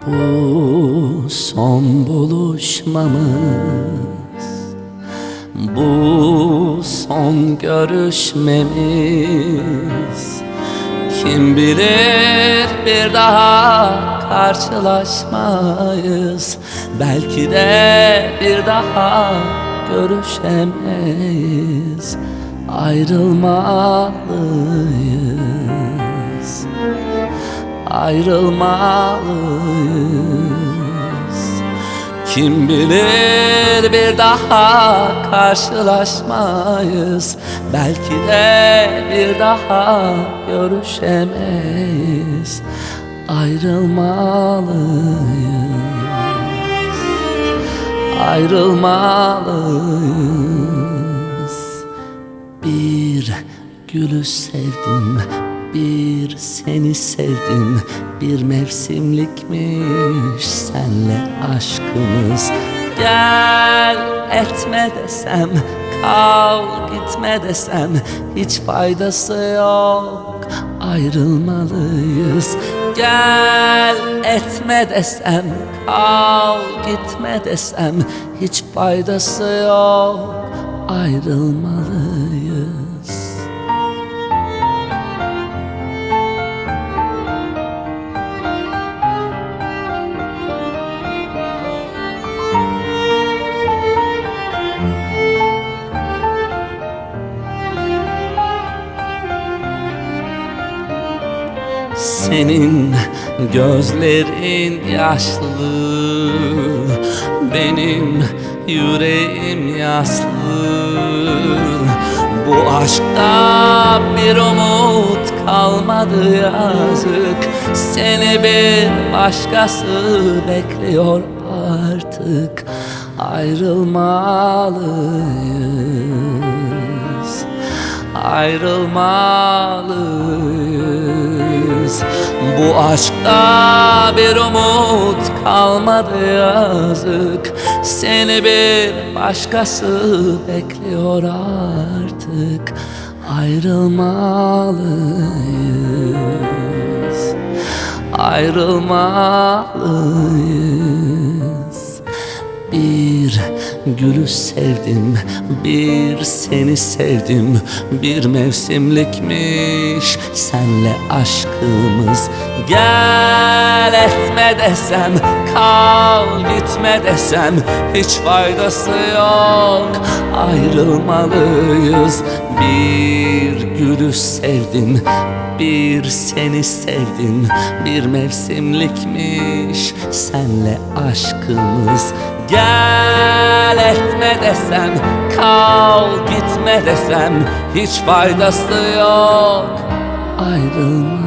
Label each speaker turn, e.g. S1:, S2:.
S1: Bu son buluşmamız, bu son görüşmemiz. Kim bilir bir daha karşılaşmayız, belki de bir daha görüşemeyiz. Ayrılmalıyız, ayrılmalıyız. Kim bilir bir daha karşılaşmayız, belki de bir daha görüşemeyiz. Ayrılmalıyız, ayrılmalıyız. Bir gülü sevdim, bir seni sevdim. Bir mevsimlikmiş senle aşkımız. Gel etme desem, kal gitme desem, hiç faydası yok, ayrılmalıyız. Gel etme desem, kal gitme desem, hiç faydası yok, ayrılmalıyız. Senin gözlerin yaşlı, benim yüreğim yaslı. Bu aşkta bir umut kalmadı yazık. Seni bir başkası bekliyor artık. Ayrılmalıyız, ayrılmalıyız. Bu aşkta bir umut kalmadı yazık. Seni bir başkası bekliyor artık. Ayrılmalıyız, ayrılmalıyız. Bir gülü sevdim, bir seni sevdim. Bir mevsimlikmiş senle aşkımız. Gel etme desem, kal gitme desem, hiç faydası yok, ayrılmalıyız. Bir gülü sevdim, bir seni sevdim. Bir mevsimlikmiş senle aşkımız. Gel etme desem, kal gitme desem, hiç faydası yok, ayrılma.